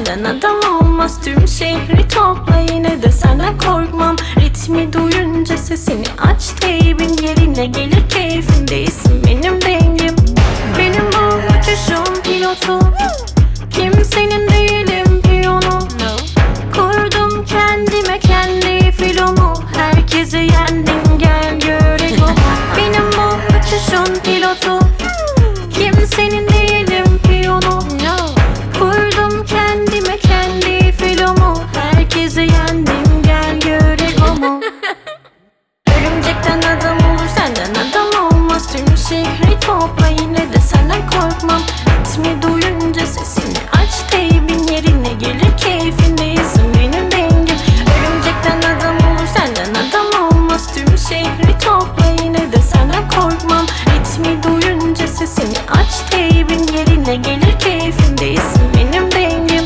senden adam olmaz. Tüm şehri topla yine de senden korkmam. Ritmi duyunca sesini aç, teybin yerine gelir, keyfindeyisin benim dengim. Benim bu uçuşum pilotu, kimsenin değilim piyonu. Kurdum kendime kendi filomu, herkese yendim gel gör egomu. Benim bu uçuşun pilotu, kimsenin değilim piyonu. Kurdum kendime kendi filomu, herkese yendim gel gör egomu. Örümcekten adam olur senden adam olmaz. Tüm şehri topla yine de senden korkmam. Ritmi duyunca sesini aç, teybin yerine gelir, keyfindeyisin benim dengim. Örümcekten adam olur senden adam olmaz. Tüm şehri topla yine de senden korkmam. Ritmi duyunca sesini aç, teybin yerine gelir, keyfindeyisin benim dengim.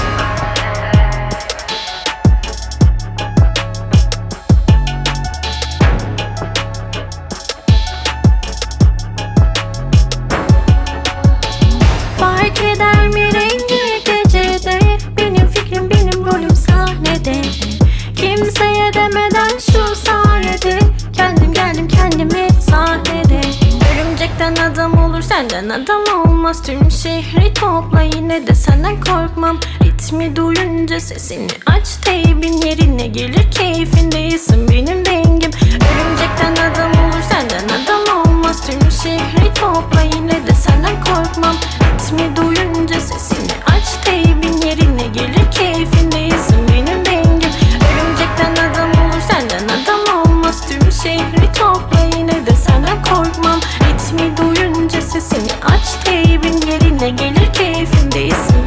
Fark eder mi rengi gecede? Benim fikrim benim rolüm sahnede. Kimseye demeden şu sayede kendim geldim kendime sahnede. Örümcekten adam olur senden adam olmaz. Tüm şehri topla yine de senden korkmam. Ritmi duyunca sesini aç, teybin yerine gelir, keyfindeyisin benim dengim. Örümcekten adam olur senden adam olmaz. Tüm şehri topla yine de senden korkmam. Ritmi duyunca sesini aç, teybin yerine gelir, keyfindeyisin benim dengim. Örümcekten adam olur senden adam olmaz. Tüm şehri topla yine de senden korkmam. Ritmi duyunca sesini aç, teybin yerine gelir, keyfindeyisin